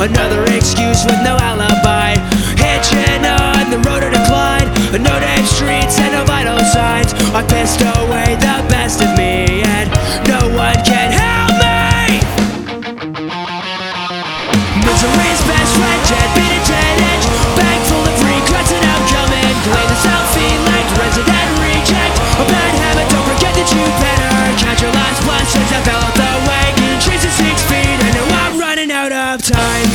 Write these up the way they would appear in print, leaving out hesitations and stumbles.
Another excuse with no alibi. Hitching on the road to decline. No name streets and no vital signs. I pissed away the best of me, and no one can help me. Misery's best friend, deadbeat and 10-inch bag full of regrets and outcoming. Claim the self-elect resident reject. A bad habit, don't forget that you better catch your last blessings. I fell off the wagon, chasing 6 feet. I know I'm running out of time.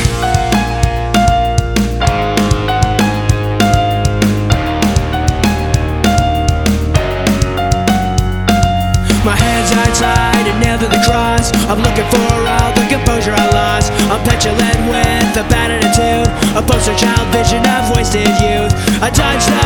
My hands are tied and nailed to the cross. I'm looking for all the composure I lost. I'm petulant with a bad attitude, a poster child vision of wasted youth. I dodged the